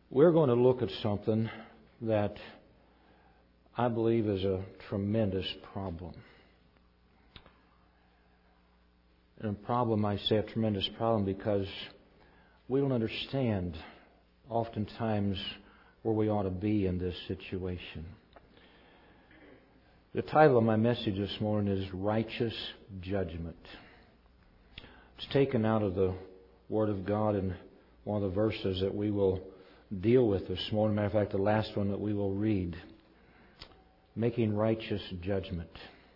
We're going to look at something that I believe is a tremendous problem. And a problem, I say a tremendous problem, because we don't understand oftentimes where we ought to be in this situation. The title of my message this morning is Righteous Judgment. It's taken out of the Word of God and one of the verses that we will deal with this morning. Matter of fact, the last one that we will read. Making righteous judgment.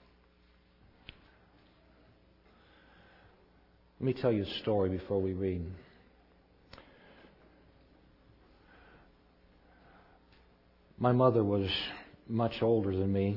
Let me tell you a story before we read. My mother was much older than me.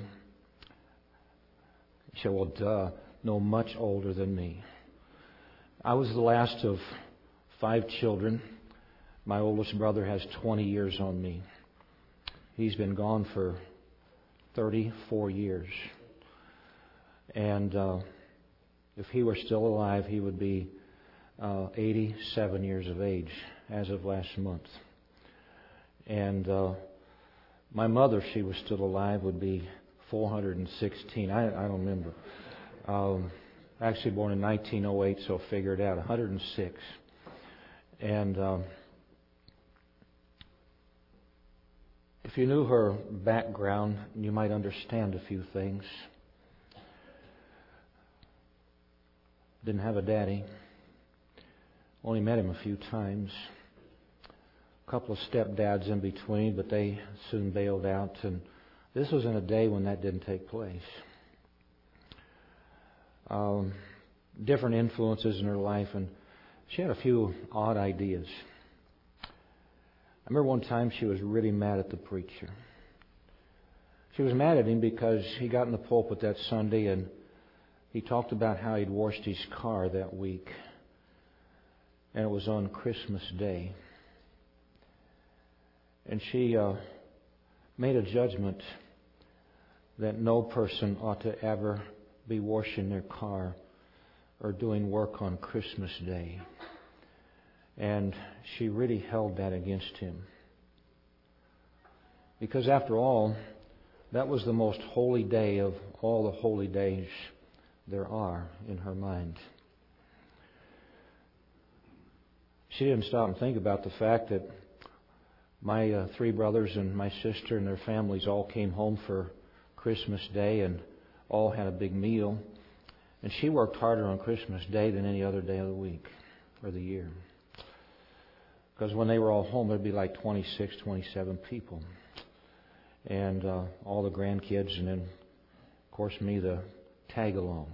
You say, well, duh. No, much older than me. I was the last of 5 children. My oldest brother has 20 years on me. He's been gone for 34 years. And if he were still alive, he would be 87 years of age as of last month. And my mother, if she was still alive, would be 416. I don't remember. Actually born in 1908, so figure it out. 106. And if you knew her background, you might understand a few things. Didn't have a daddy. Only met him a few times. A couple of stepdads in between, but they soon bailed out. And this was in a day when that didn't take place. Different influences in her life, and she had a few odd ideas. I remember one time she was really mad at the preacher. She was mad at him because he got in the pulpit that Sunday and he talked about how he'd washed his car that week. And it was on Christmas Day. And she made a judgment that no person ought to ever be washing their car or doing work on Christmas Day. And she really held that against him. Because after all, that was the most holy day of all the holy days there are in her mind. She didn't stop and think about the fact that my 3 brothers and my sister and their families all came home for Christmas Day and all had a big meal. And she worked harder on Christmas Day than any other day of the week or the year. Because when they were all home, there'd be like 26, 27 people. And all the grandkids, and then, of course, me, the tag-along.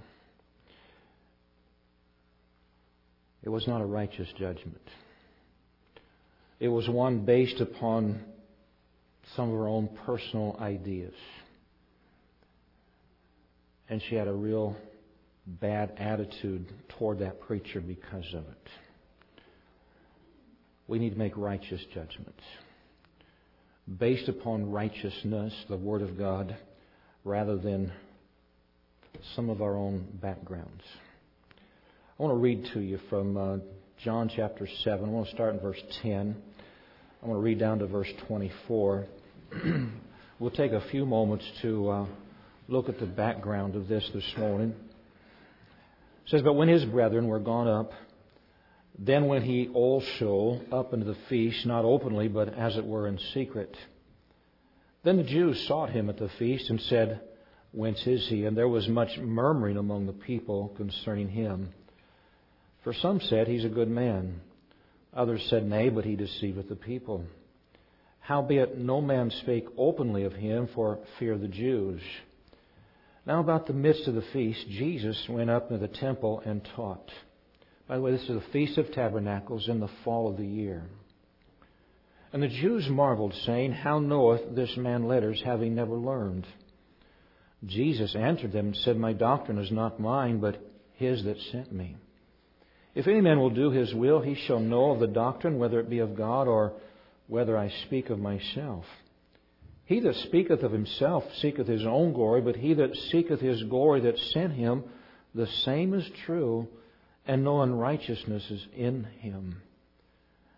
It was not a righteous judgment. It was one based upon some of her own personal ideas. And she had a real bad attitude toward that preacher because of it. We need to make righteous judgments based upon righteousness, the Word of God, rather than some of our own backgrounds. I want to read to you from John chapter 7. I want to start in verse 10. I want to read down to verse 24. We'll take a few moments to look at the background of this morning. It says, "But when his brethren were gone up, then went he also up into the feast, not openly, but as it were in secret. Then the Jews sought him at the feast and said, Whence is he? And there was much murmuring among the people concerning him. For some said, He's a good man. Others said, Nay, but he deceiveth the people. Howbeit no man spake openly of him for fear of the Jews. Now about the midst of the feast, Jesus went up into the temple and taught." By the way, this is the Feast of Tabernacles in the fall of the year. "And the Jews marveled, saying, How knoweth this man letters, having never learned? Jesus answered them and said, My doctrine is not mine, but his that sent me. If any man will do his will, he shall know of the doctrine, whether it be of God or whether I speak of myself. He that speaketh of himself seeketh his own glory, but he that seeketh his glory that sent him, the same is true, and no unrighteousness is in him.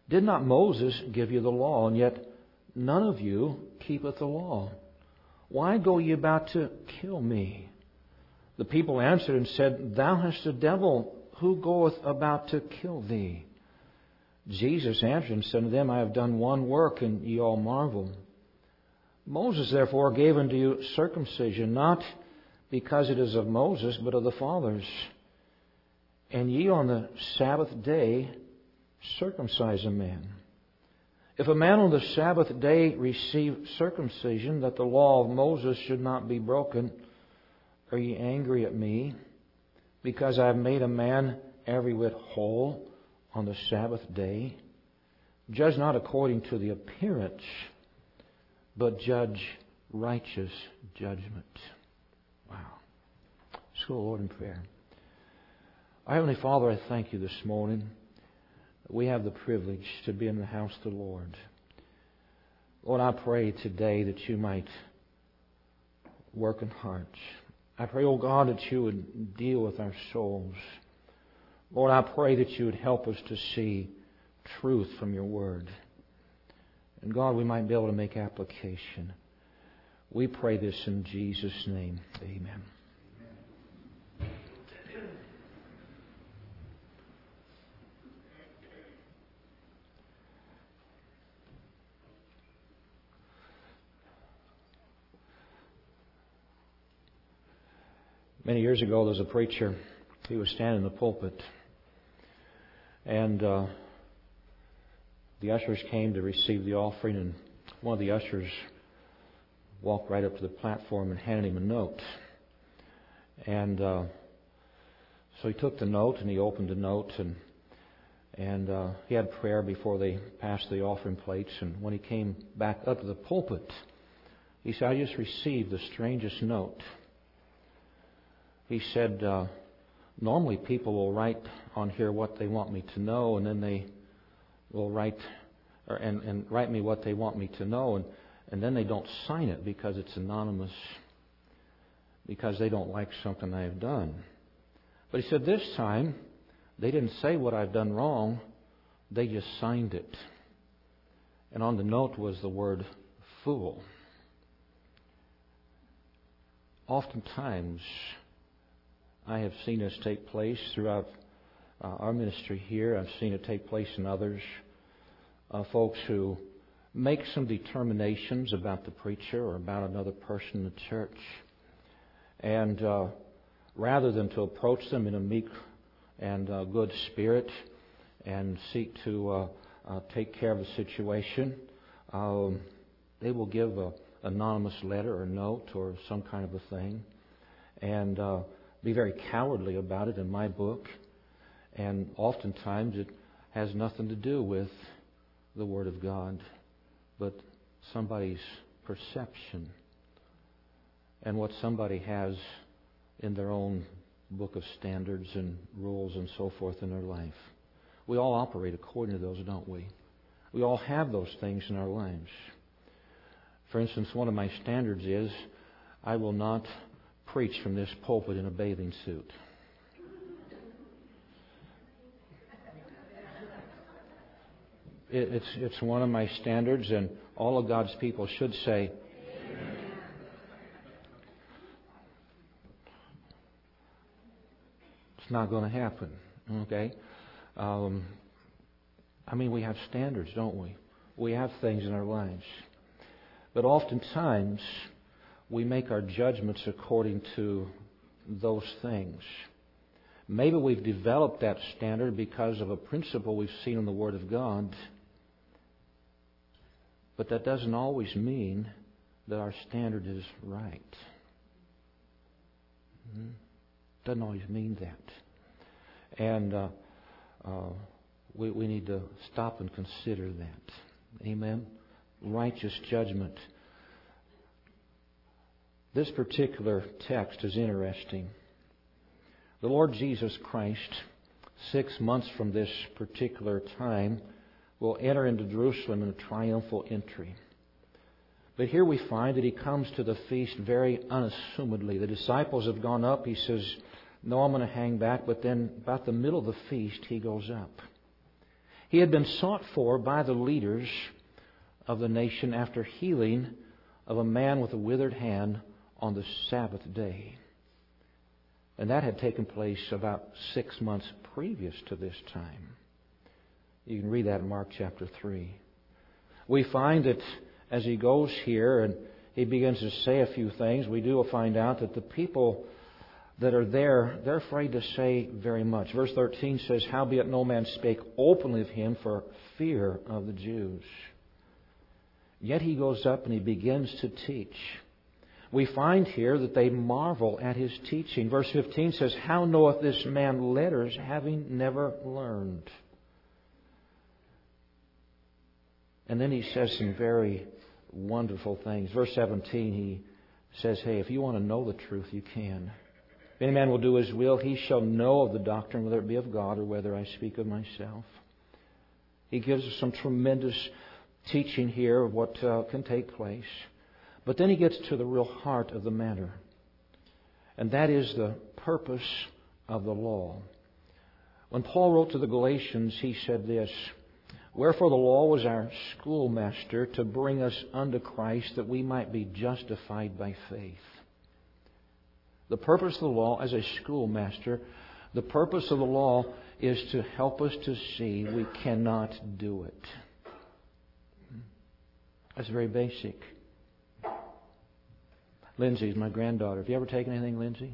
Did not Moses give you the law, and yet none of you keepeth the law? Why go ye about to kill me? The people answered and said, Thou hast a devil. Who goeth about to kill thee? Jesus answered and said to them, I have done one work, and ye all marvel. Moses therefore gave unto you circumcision, not because it is of Moses, but of the fathers. And ye on the Sabbath day circumcise a man. If a man on the Sabbath day receive circumcision, that the law of Moses should not be broken, are ye angry at me, because I have made a man every whit whole on the Sabbath day? Judge not according to the appearance, but judge righteous judgment. Wow. Let's go, Lord, in prayer. Our Heavenly Father, I thank you this morning. We have the privilege to be in the house of the Lord. Lord, I pray today that you might work in hearts. I pray, oh God, that you would deal with our souls. Lord, I pray that you would help us to see truth from your word. And God, we might be able to make application. We pray this in Jesus' name. Amen. Many years ago, there was a preacher. He was standing in the pulpit, and the ushers came to receive the offering, and one of the ushers walked right up to the platform and handed him a note. And so he took the note and he opened the note, and he had prayer before they passed the offering plates. And when he came back up to the pulpit, he said, I just received the strangest note. He said, normally people will write on here what they want me to know, and then they will write and write me what they want me to know, and then they don't sign it because it's anonymous, because they don't like something I have done. But he said this time, they didn't say what I've done wrong, they just signed it. And on the note was the word fool. Oftentimes, I have seen this take place throughout our ministry here. I've seen it take place in others. Folks who make some determinations about the preacher or about another person in the church. And rather than to approach them in a meek and good spirit and seek to take care of the situation, they will give an anonymous letter or note or some kind of a thing. And be very cowardly about it in my book. And oftentimes it has nothing to do with the Word of God, but somebody's perception and what somebody has in their own book of standards and rules and so forth in their life. We all operate according to those, don't we? We all have those things in our lives. For instance, one of my standards is I will not preach from this pulpit in a bathing suit. It's one of my standards, and all of God's people should say, Amen. It's not going to happen. Okay? We have standards, don't we? We have things in our lives. But oftentimes, we make our judgments according to those things. Maybe we've developed that standard because of a principle we've seen in the Word of God, but that doesn't always mean that our standard is right. Doesn't always mean that. And we need to stop and consider that. Amen? Righteous judgment. This particular text is interesting. The Lord Jesus Christ, 6 months from this particular time, will enter into Jerusalem in a triumphal entry. But here we find that He comes to the feast very unassumedly. The disciples have gone up. He says, no, I'm going to hang back. But then about the middle of the feast, He goes up. He had been sought for by the leaders of the nation after healing of a man with a withered hand on the Sabbath day. And that had taken place about 6 months previous to this time. You can read that in Mark chapter 3. We find that as he goes here and he begins to say a few things, we do find out that the people that are there, they're afraid to say very much. Verse 13 says, "Howbeit no man spake openly of him for fear of the Jews." Yet he goes up and he begins to teach. We find here that they marvel at his teaching. Verse 15 says, "How knoweth this man letters, having never learned?" And then he says some very wonderful things. Verse 17, he says, "Hey, if you want to know the truth, you can. If any man will do his will, he shall know of the doctrine, whether it be of God or whether I speak of myself." He gives us some tremendous teaching here of what can take place. But then he gets to the real heart of the matter. And that is the purpose of the law. When Paul wrote to the Galatians, he said this, "Wherefore the law was our schoolmaster to bring us unto Christ, that we might be justified by faith." The purpose of the law as a schoolmaster, the purpose of the law is to help us to see we cannot do it. That's very basic. Lindsay's my granddaughter. Have you ever taken anything, Lindsay?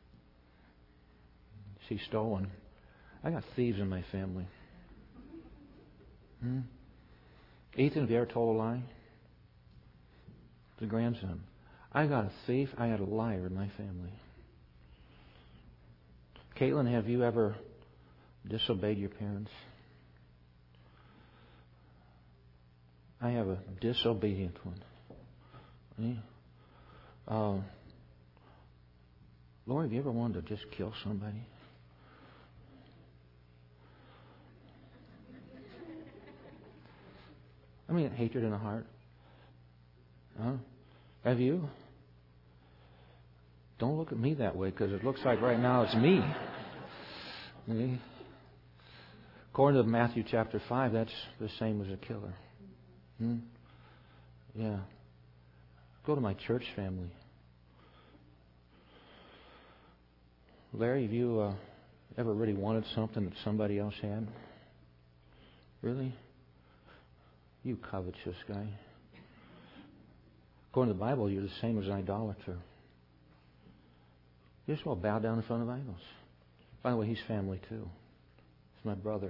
She's stolen. I got thieves in my family. Ethan, have you ever told a lie? The grandson. I got a thief. I had a liar in my family. Caitlin, have you ever disobeyed your parents? I have a disobedient one. Lori, have you ever wanted to just kill somebody? I mean, hatred in the heart. Have you? Don't look at me that way, because it looks like right now it's me. According to Matthew chapter 5, that's the same as a killer. Yeah. Go to my church family. Larry, have you ever really wanted something that somebody else had? Really? You covetous guy. According to the Bible, you're the same as an idolater. You just want to bow down in front of idols. By the way, he's family too. He's my brother.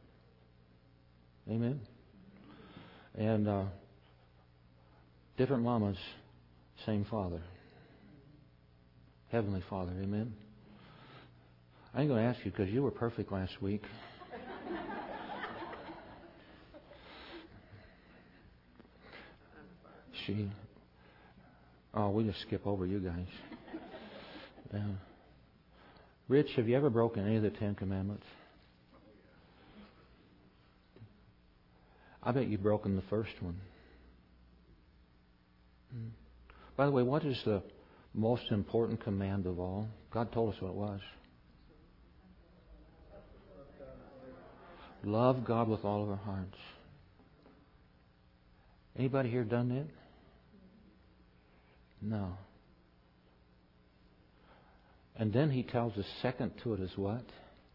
Amen? And different mamas, same Father. Heavenly Father. Amen? I ain't going to ask you because you were perfect last week. We'll just skip over you guys. Rich, have you ever broken any of the 10 Commandments? I bet you've broken the first one. By the way, what is the most important command of all? God told us what it was. Love God with all of our hearts. Anybody here done that? No. And then he tells us second to it is what?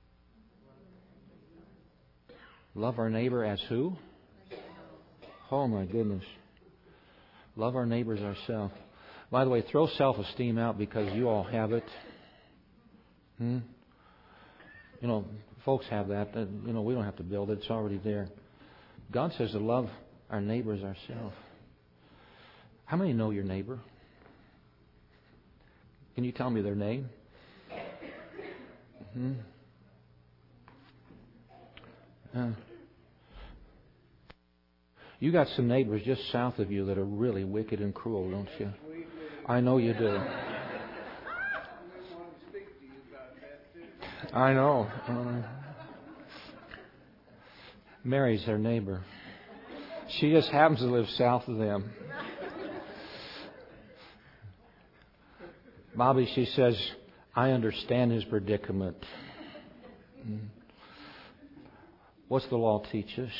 Love our neighbor as who? Oh my goodness. Love our neighbors ourselves. By the way, throw self-esteem out because you all have it. You know, folks have that. We don't have to build it. It's already there. God says to love our neighbors ourselves. How many know your neighbor? Can you tell me their name? You got some neighbors just south of you that are really wicked and cruel, don't you? I know you do. I know. Mary's their neighbor. She just happens to live south of them. Bobby, she says, I understand his predicament. What's the law teach us?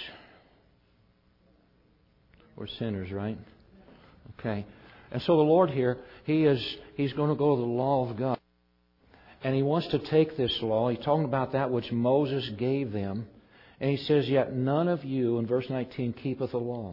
We're sinners, right? Okay. And so the Lord here, He's going to go to the law of God. And He wants to take this law. He's talking about that which Moses gave them. And He says, yet none of you, in verse 19, keepeth the law.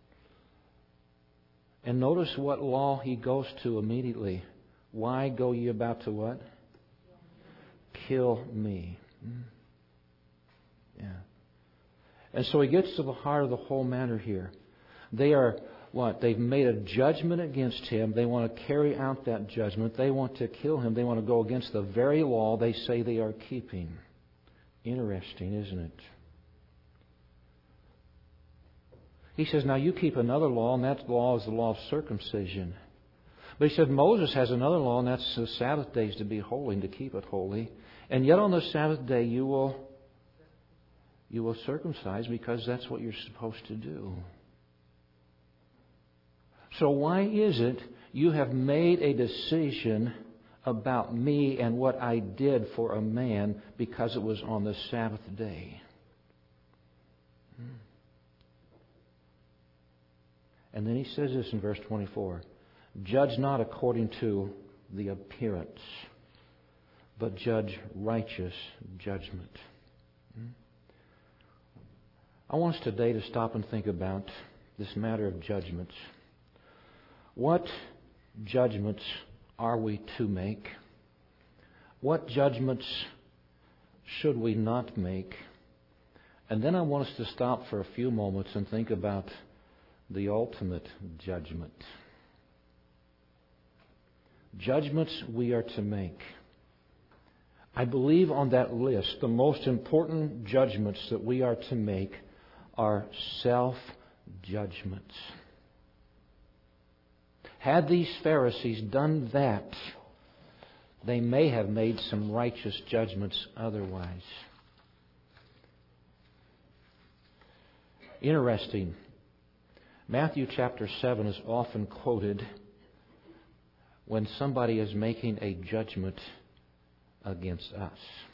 And notice what law He goes to immediately. Why go ye about to what? Kill me. Yeah. And so He gets to the heart of the whole matter here. They are what? They've made a judgment against Him. They want to carry out that judgment. They want to kill Him. They want to go against the very law they say they are keeping. Interesting, isn't it? He says, now you keep another law, and that law is the law of circumcision. But He said Moses has another law, and that's the Sabbath days to be holy and to keep it holy. And yet on the Sabbath day you will circumcise because that's what you're supposed to do. So why is it you have made a decision about me and what I did for a man because it was on the Sabbath day? And then He says this in verse 24. Judge not according to the appearance, but judge righteous judgment. I want us today to stop and think about this matter of judgments. What judgments are we to make? What judgments should we not make? And then I want us to stop for a few moments and think about the ultimate judgment. Judgments we are to make. I believe on that list, the most important judgments that we are to make are self-judgments. Had these Pharisees done that, they may have made some righteous judgments otherwise. Interesting. Matthew chapter 7 is often quoted when somebody is making a judgment against us.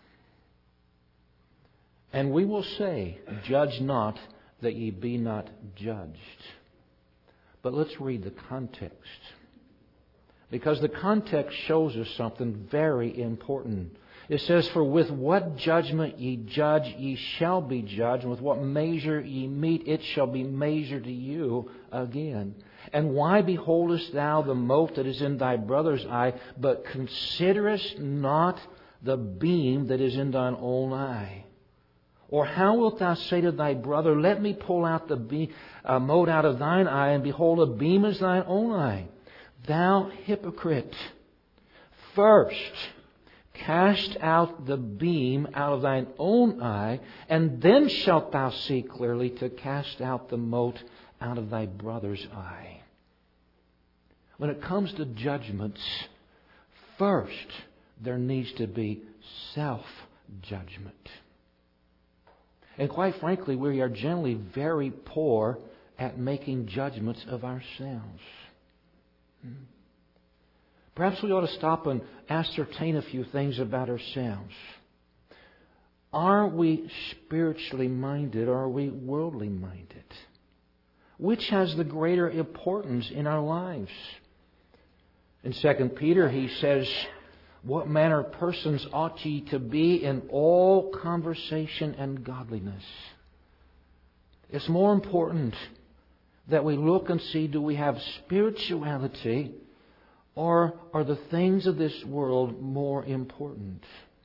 And we will say, judge not that ye be not judged. But let's read the context. Because the context shows us something very important. It says, for with what judgment ye judge, ye shall be judged. And with what measure ye mete, it shall be measured to you again. And why beholdest thou the mote that is in thy brother's eye, but considerest not the beam that is in thine own eye? Or how wilt thou say to thy brother, let me pull out the mote out of thine eye, and behold, a beam is thine own eye? Thou hypocrite, first cast out the beam out of thine own eye, and then shalt thou see clearly to cast out the mote out of thy brother's eye. When it comes to judgments, first there needs to be self-judgment. And quite frankly, we are generally very poor at making judgments of ourselves. Perhaps we ought to stop and ascertain a few things about ourselves. Are we spiritually minded or are we worldly minded? Which has the greater importance in our lives? In 2 Peter, he says, what manner of persons ought ye to be in all conversation and godliness? It's more important that we look and see, do we have spirituality, or are the things of this world more important?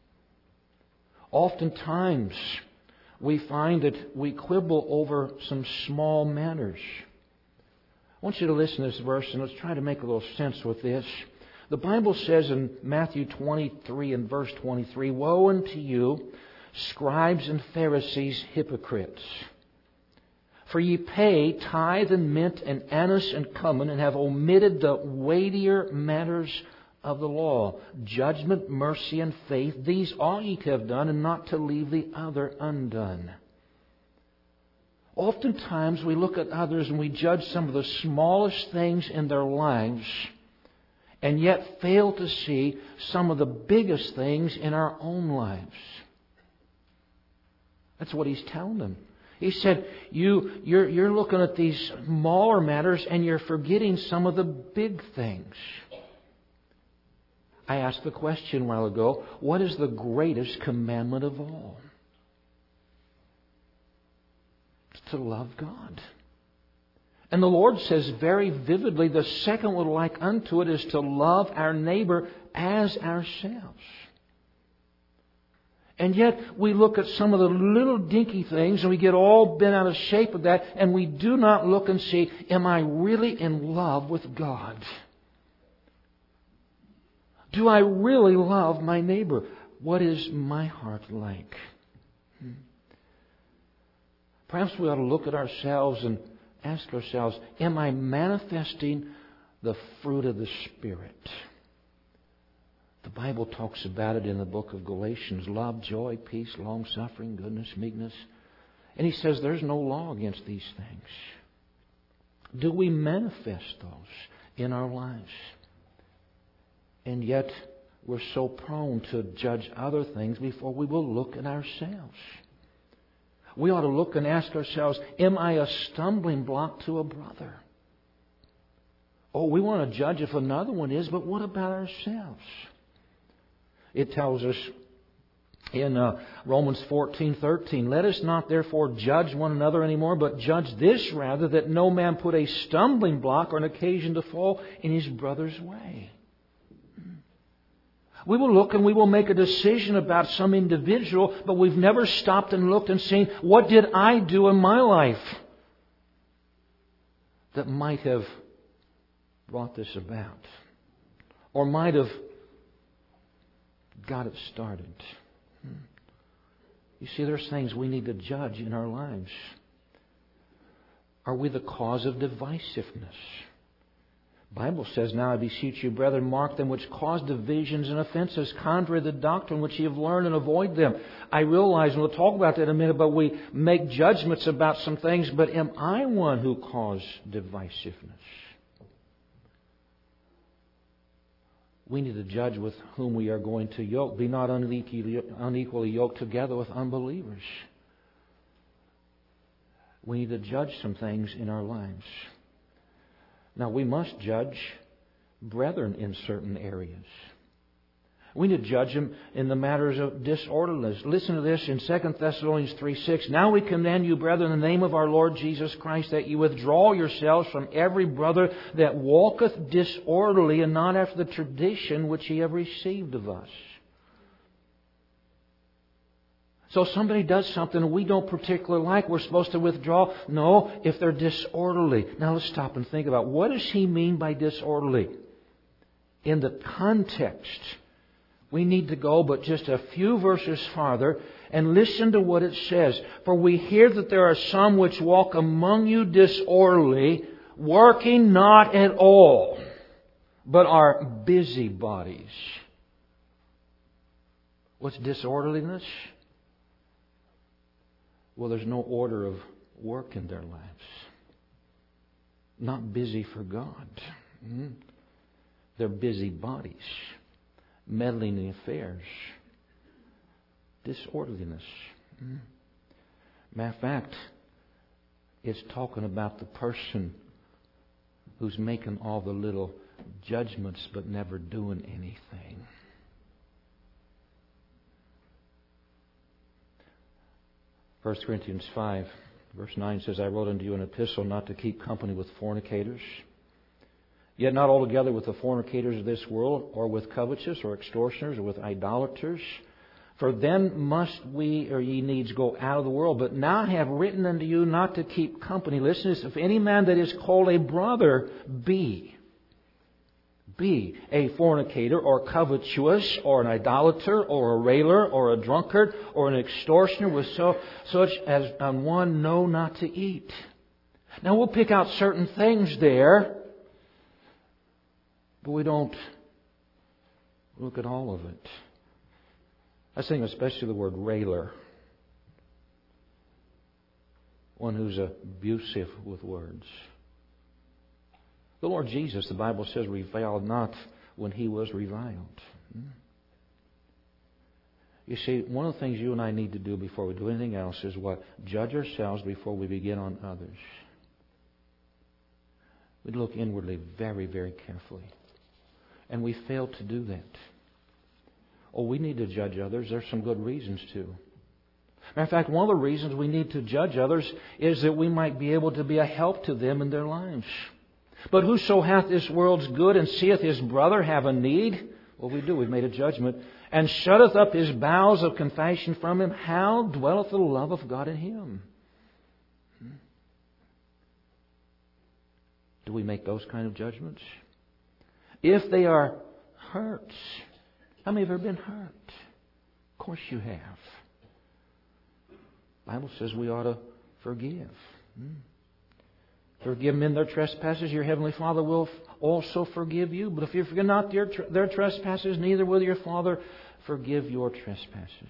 Oftentimes, we find that we quibble over some small matters. I want you to listen to this verse, and let's try to make a little sense with this. The Bible says in Matthew 23 and verse 23, woe unto you, scribes and Pharisees, hypocrites! For ye pay tithe and mint and anise and cumin, and have omitted the weightier matters of the law, judgment, mercy, and faith. These ought ye to have done, and not to leave the other undone. Oftentimes we look at others and we judge some of the smallest things in their lives, and yet fail to see some of the biggest things in our own lives. That's what He's telling them. He said, you're looking at these smaller matters and you're forgetting some of the big things. I asked the question a while ago, what is the greatest commandment of all? It's to love God. And the Lord says very vividly, the second one like unto it is to love our neighbor as ourselves. And yet we look at some of the little dinky things and we get all bent out of shape with that, and we do not look and see, am I really in love with God? Do I really love my neighbor? What is my heart like? Perhaps we ought to look at ourselves and ask ourselves, am I manifesting the fruit of the Spirit? The Bible talks about it in the book of Galatians. Love, joy, peace, long-suffering, goodness, meekness. And he says there's no law against these things. Do we manifest those in our lives? And yet we're so prone to judge other things before we will look at ourselves. We ought to look and ask ourselves, am I a stumbling block to a brother? Oh, we want to judge if another one is, but what about ourselves? It tells us in Romans 14:13, let us not therefore judge one another anymore, but judge this rather, that no man put a stumbling block or an occasion to fall in his brother's way. We will look and we will make a decision about some individual, but we've never stopped and looked and seen, what did I do in my life that might have brought this about? Or might have got it started? You see, there's things we need to judge in our lives. Are we the cause of divisiveness? The Bible says, now I beseech you, brethren, mark them which cause divisions and offenses, contrary to the doctrine which ye have learned, and avoid them. I realize, and we'll talk about that in a minute, but we make judgments about some things, but am I one who caused divisiveness? We need to judge with whom we are going to yoke. Be not unequally yoked together with unbelievers. We need to judge some things in our lives. Now, we must judge brethren in certain areas. We need to judge them in the matters of disorderliness. Listen to this in 2 Thessalonians 3:6. Now we command you, brethren, in the name of our Lord Jesus Christ, that you withdraw yourselves from every brother that walketh disorderly, and not after the tradition which ye have received of us. So if somebody does something we don't particularly like, we're supposed to withdraw? No, if they're disorderly. Now let's stop and think about, what does he mean by disorderly? In the context, we need to go but just a few verses farther and listen to what it says. For we hear that there are some which walk among you disorderly, working not at all, but are busybodies. What's disorderliness? Well, there's no order of work in their lives. Not busy for God. They're busybodies, meddling in affairs. Disorderliness. Matter of fact, it's talking about the person who's making all the little judgments but never doing anything. 1 Corinthians 5, verse 9 says, I wrote unto you an epistle not to keep company with fornicators, yet not altogether with the fornicators of this world, or with covetous, or extortioners, or with idolaters. For then must we, or ye needs, go out of the world. But now I have written unto you not to keep company. Listen to this. If any man that is called a brother be a fornicator, or covetous, or an idolater, or a railer, or a drunkard, or an extortioner, with such as on one know not to eat. Now we'll pick out certain things there, but we don't look at all of it. I think especially the word railer. One who's abusive with words. The Lord Jesus, the Bible says, reviled not when he was reviled. You see, one of the things you and I need to do before we do anything else is what? Judge ourselves before we begin on others. We look inwardly very, very carefully. And we fail to do that. Oh, we need to judge others. There's some good reasons to. Matter of fact, one of the reasons we need to judge others is that we might be able to be a help to them in their lives. But whoso hath this world's good and seeth his brother have a need, what we do, we've made a judgment, and shutteth up his bowels of compassion from him, how dwelleth the love of God in him? Do we make those kind of judgments? If they are hurts, how many have ever been hurt? Of course you have. The Bible says we ought to forgive. Forgive men their trespasses, your heavenly Father will also forgive you. But if you forgive not their trespasses, neither will your Father forgive your trespasses.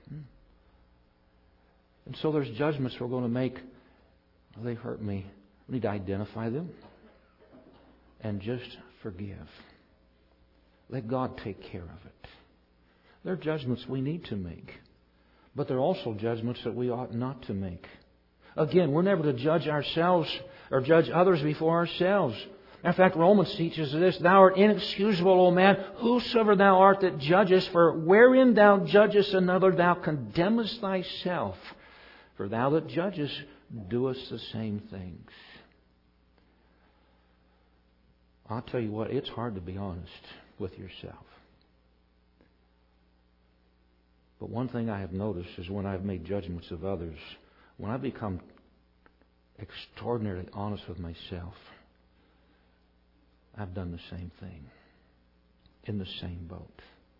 And so there's judgments we're going to make. Oh, they hurt me. We need to identify them and just forgive. Let God take care of it. There are judgments we need to make. But there are also judgments that we ought not to make. Again, we're never to judge ourselves or judge others before ourselves. In fact, Romans teaches us this: Thou art inexcusable, O man, whosoever thou art that judgest, for wherein thou judgest another, thou condemnest thyself. For thou that judgest doest the same things. I'll tell you what, it's hard to be honest with yourself. But one thing I have noticed is when I've made judgments of others, when I become extraordinarily honest with myself, I've done the same thing. In the same boat.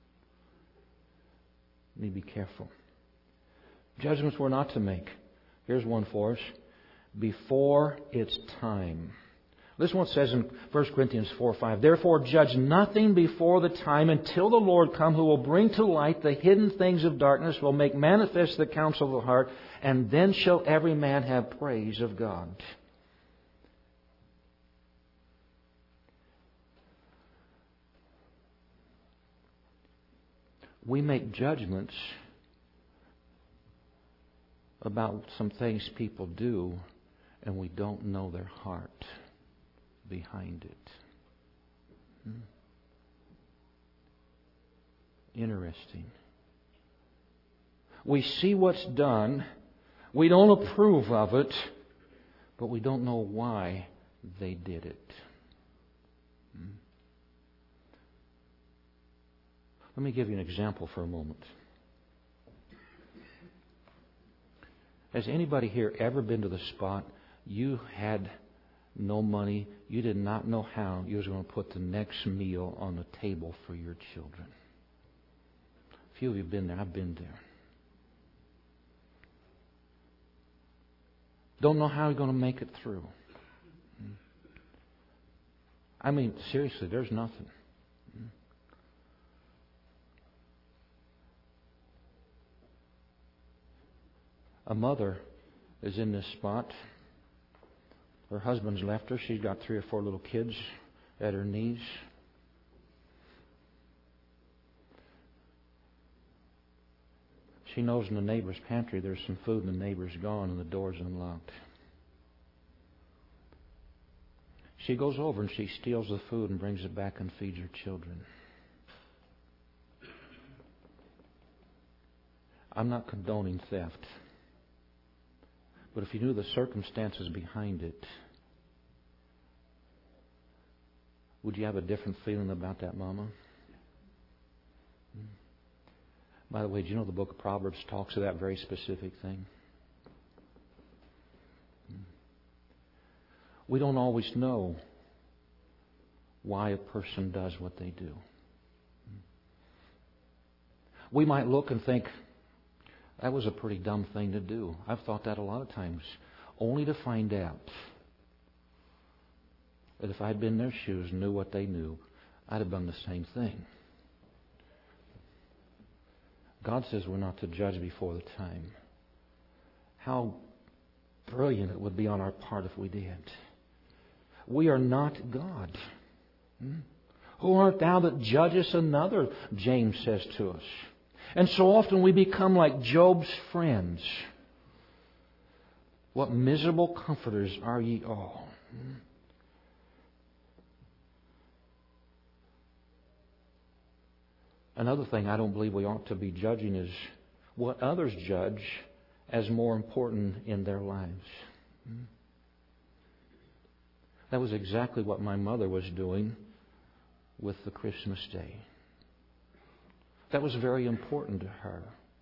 We need to be careful. Judgments we're not to make. Here's one for us. Before its time. This one says in 1 Corinthians 4:5, Therefore judge nothing before the time until the Lord come, who will bring to light the hidden things of darkness, will make manifest the counsel of the heart, and then shall every man have praise of God. We make judgments about some things people do, and we don't know their heart behind it. Interesting. We see what's done, we don't approve of it, but we don't know why they did it. Let me give you an example for a moment. Has anybody here ever been to the spot you had no money, you did not know how you was going to put the next meal on the table for your children? A few of you have been there. I've been there. Don't know how you're going to make it through. I mean, seriously, there's nothing. A mother is in this spot. Her husband's left her. She's got 3 or 4 little kids at her knees. She knows in the neighbor's pantry there's some food and the neighbor's gone and the door's unlocked. She goes over and she steals the food and brings it back and feeds her children. I'm not condoning theft. But if you knew the circumstances behind it, would you have a different feeling about that mama? By the way, do you know the book of Proverbs talks of that very specific thing? We don't always know why a person does what they do. We might look and think, that was a pretty dumb thing to do. I've thought that a lot of times. Only to find out that if I'd been in their shoes and knew what they knew, I'd have done the same thing. God says we're not to judge before the time. How brilliant it would be on our part if we did. We are not God. Who art thou that judgest another? James says to us. And so often we become like Job's friends. What miserable comforters are ye all. Another thing I don't believe we ought to be judging is what others judge as more important in their lives. That was exactly what my mother was doing with the Christmas day. That was very important to her.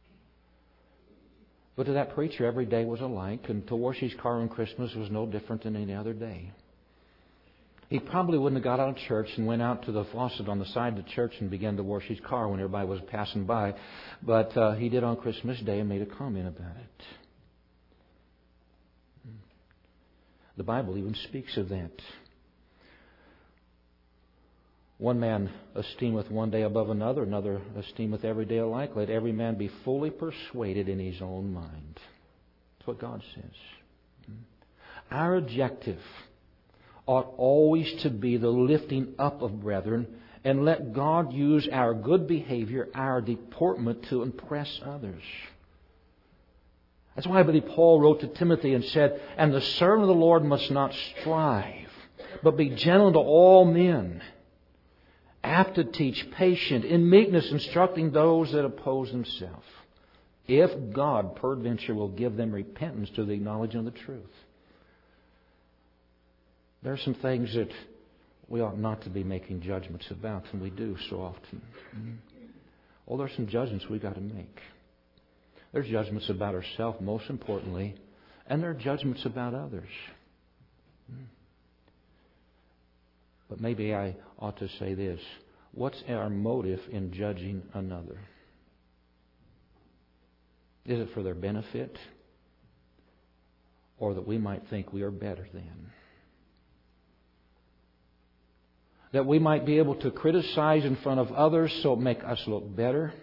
But to that preacher, every day was alike, and to wash his car on Christmas was no different than any other day. He probably wouldn't have got out of church and went out to the faucet on the side of the church and began to wash his car when everybody was passing by. But he did on Christmas Day and made a comment about it. The Bible even speaks of that. One man esteemeth one day above another, another esteemeth every day alike. Let every man be fully persuaded in his own mind. That's what God says. Our objective ought always to be the lifting up of brethren, and let God use our good behavior, our deportment to impress others. That's why I believe Paul wrote to Timothy and said, "And the servant of the Lord must not strive, but be gentle to all men, apt to teach, patient, in meekness instructing those that oppose themselves, if God peradventure will give them repentance to the knowledge of the truth." There are some things that we ought not to be making judgments about, and we do so often. Well, there are some judgments we've got to make. There's judgments about ourselves, most importantly, and there are judgments about others. But maybe I ought to say this. What's our motive in judging another? Is it for their benefit, or that we might think we are better than? That we might be able to criticize in front of others so it make us look better?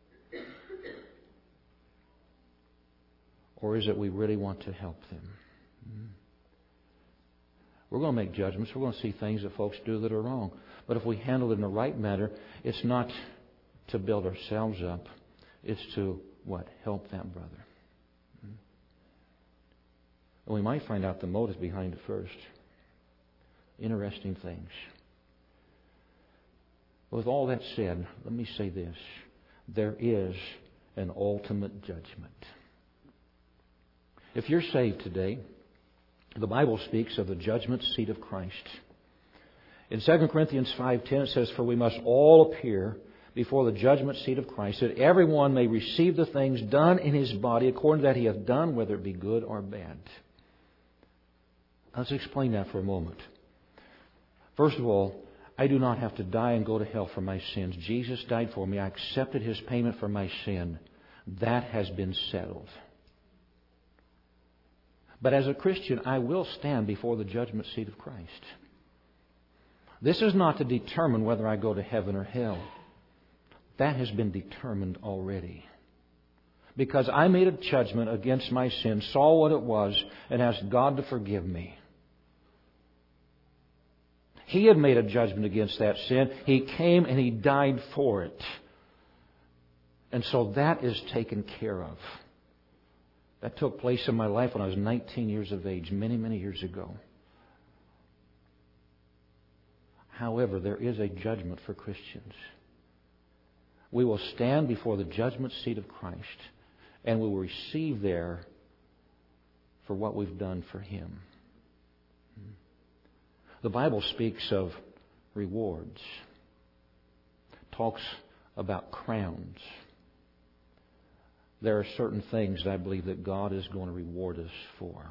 Or is it we really want to help them? We're going to make judgments. We're going to see things that folks do that are wrong. But if we handle it in the right manner, it's not to build ourselves up. It's to, what? Help that brother. And we might find out the motive behind it first. Interesting things. With all that said, let me say this. There is an ultimate judgment. If you're saved today, the Bible speaks of the judgment seat of Christ. In 2 Corinthians 5:10 it says, "For we must all appear before the judgment seat of Christ, that everyone may receive the things done in his body according to that he hath done, whether it be good or bad." Let's explain that for a moment. First of all, I do not have to die and go to hell for my sins. Jesus died for me. I accepted His payment for my sin. That has been settled. But as a Christian, I will stand before the judgment seat of Christ. This is not to determine whether I go to heaven or hell. That has been determined already. Because I made a judgment against my sin, saw what it was, and asked God to forgive me. He had made a judgment against that sin. He came and He died for it. And so that is taken care of. That took place in my life when I was 19 years of age, many, many years ago. However, there is a judgment for Christians. We will stand before the judgment seat of Christ, and we will receive there for what we've done for Him. The Bible speaks of rewards. Talks about crowns. There are certain things that I believe that God is going to reward us for.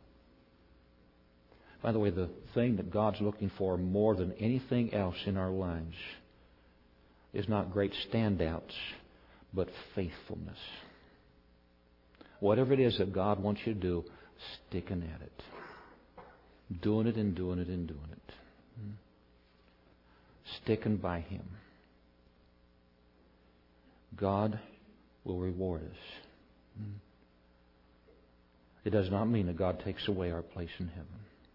By the way, the thing that God's looking for more than anything else in our lives is not great standouts, but faithfulness. Whatever it is that God wants you to do, sticking at it. Doing it and doing it and doing it. Sticking by Him. God will reward us. It does not mean that God takes away our place in heaven.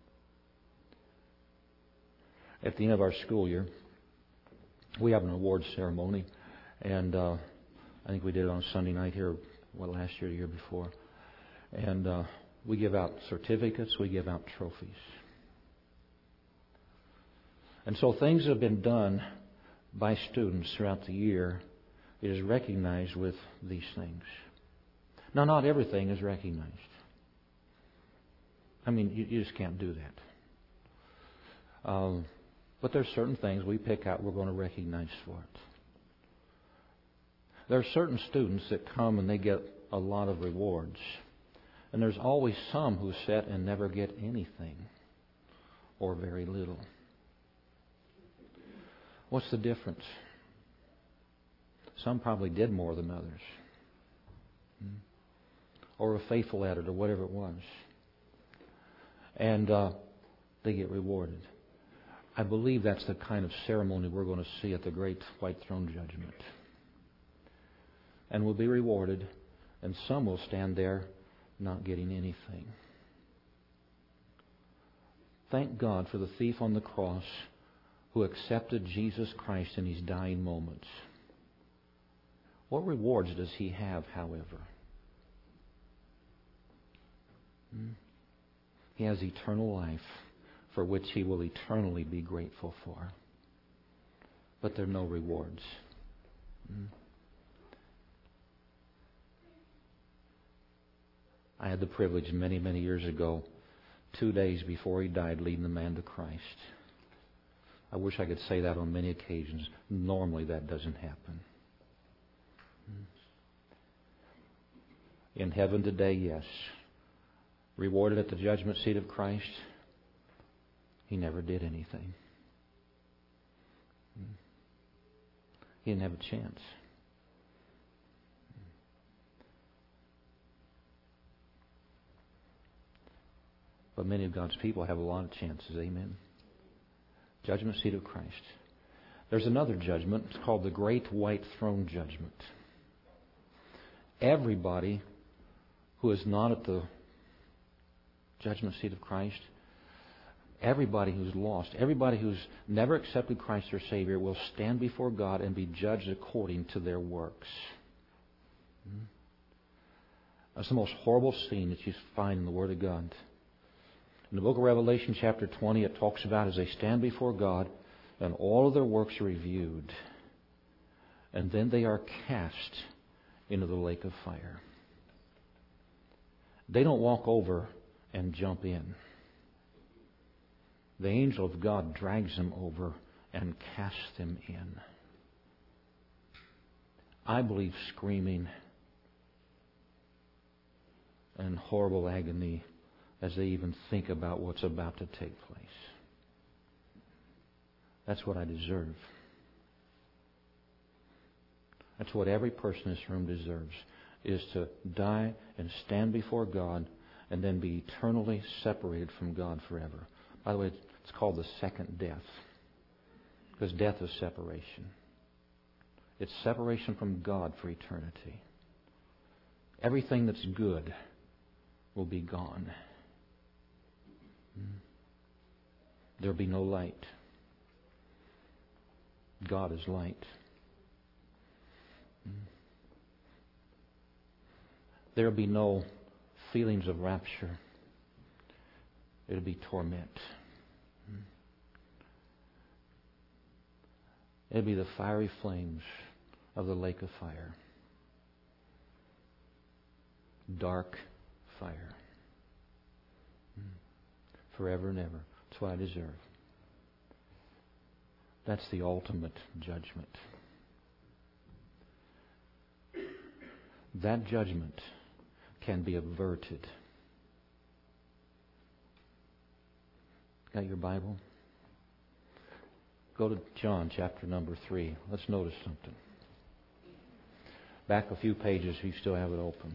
At the end of our school year, we have an awards ceremony, and I think we did it on Sunday night here, last year, the year before. And we give out certificates, we give out trophies. And so things that have been done by students throughout the year, it is recognized with these things. Now, not everything is recognized. I mean, you just can't do that. But there's certain things we pick out we're going to recognize for it. There are certain students that come and they get a lot of rewards. And there's always some who sit and never get anything or very little. What's the difference? Some probably did more than others. Or were faithful at it or whatever it was. And they get rewarded. I believe that's the kind of ceremony we're going to see at the great white throne judgment. And will be rewarded, and some will stand there not getting anything. Thank God for the thief on the cross who accepted Jesus Christ in his dying moments. What rewards does he have, however? He has eternal life for which he will eternally be grateful for. But there are no rewards. I had the privilege many, many years ago, 2 days before he died, leading the man to Christ. I wish I could say that on many occasions. Normally that doesn't happen. In heaven today, yes. Rewarded at the judgment seat of Christ, he never did anything. He didn't have a chance. But many of God's people have a lot of chances. Amen. Judgment seat of Christ. There's another judgment. It's called the Great White Throne Judgment. Everybody who is not at the judgment seat of Christ, everybody who's lost, everybody who's never accepted Christ their Savior will stand before God and be judged according to their works. That's the most horrible scene that you find in the Word of God. In the book of Revelation, chapter 20, it talks about as they stand before God and all of their works are reviewed. And then they are cast into the lake of fire. They don't walk over and jump in. The angel of God drags them over and casts them in. I believe screaming and horrible agony as they even think about what's about to take place. That's what I deserve. That's what every person in this room deserves, is to die and stand before God and then be eternally separated from God forever. By the way, it's called the second death, because death is separation. It's separation from God for eternity. Everything that's good will be gone. There'll be no light. God is light. There'll be no feelings of rapture. It'll be torment. It'll be the fiery flames of the lake of fire. Dark fire. Forever and ever. That's what I deserve. That's the ultimate judgment. That judgment can be averted. Got your Bible? Go to John chapter number 3. Let's notice something. Back a few pages if you still have it open.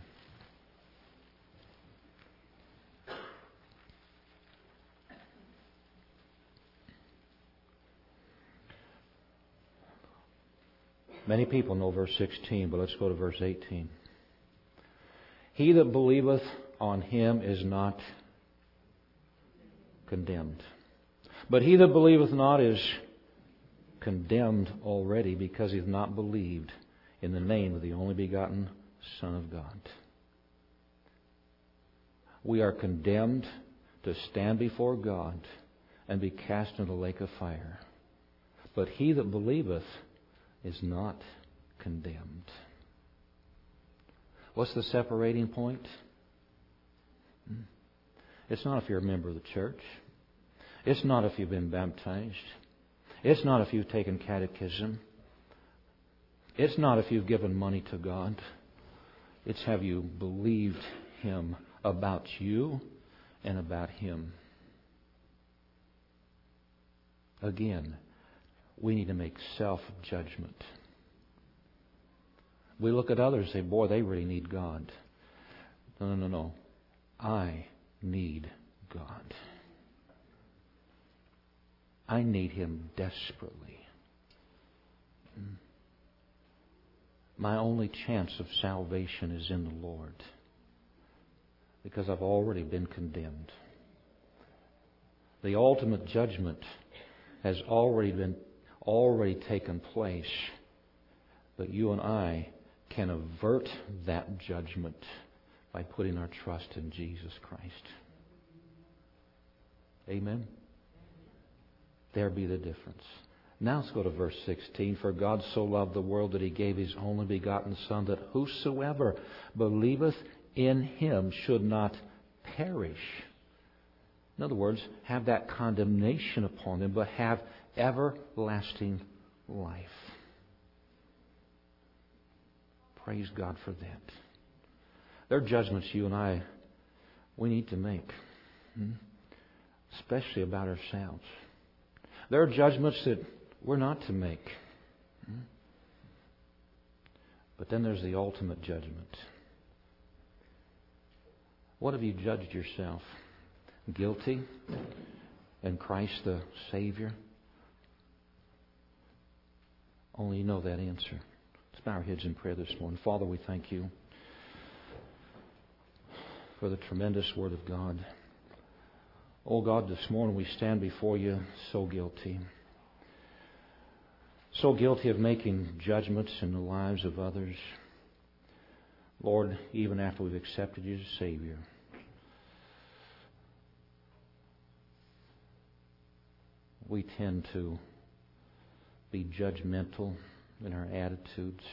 Many people know verse 16, but let's go to verse 18. He that believeth on him is not condemned. But he that believeth not is condemned already, because he hath not believed in the name of the only begotten Son of God. We are condemned to stand before God and be cast into the lake of fire. But he that believeth is not condemned. What's the separating point? It's not if you're a member of the church. It's not if you've been baptized. It's not if you've taken catechism. It's not if you've given money to God. It's have you believed Him about you and about Him. Again, we need to make self-judgment. We look at others and say, boy, they really need God. No. I need God. I need Him desperately. My only chance of salvation is in the Lord, because I've already been condemned. The ultimate judgment has already taken place, but you and I can avert that judgment by putting our trust in Jesus Christ. Amen? There be the difference. Now let's go to verse 16. For God so loved the world that He gave His only begotten Son, that whosoever believeth in Him should not perish. In other words, have that condemnation upon them, but have everlasting life. Praise God for that. There are judgments you and I, we need to make, especially about ourselves. There are judgments that we're not to make. But then there's the ultimate judgment. What have you judged yourself? Guilty? And Christ the Savior? Only you know that answer. Let's bow our heads in prayer this morning. Father, we thank You for the tremendous Word of God. Oh God, this morning we stand before You so guilty. So guilty of making judgments in the lives of others. Lord, even after we've accepted You as Savior. We tend to be judgmental in our attitudes.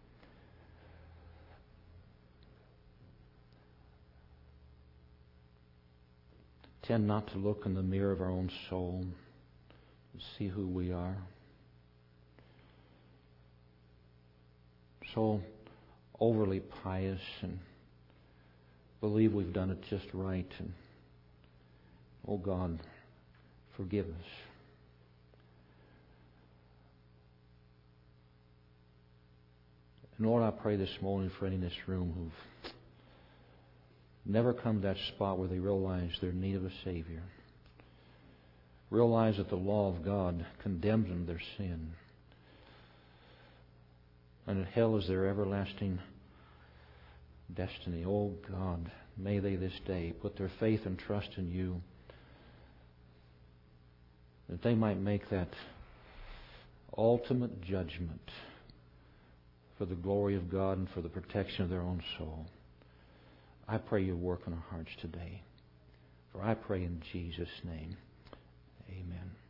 Tend not to look in the mirror of our own soul and see who we are. So overly pious and believe we've done it just right. And oh God, forgive us. And Lord, I pray this morning for any in this room who've never come to that spot where they realize they're in need of a Savior. Realize that the law of God condemns them to their sin. And that hell is their everlasting destiny. Oh God, may they this day put their faith and trust in You, that they might make that ultimate judgment for the glory of God and for the protection of their own soul. I pray You work on our hearts today. For I pray in Jesus' name. Amen.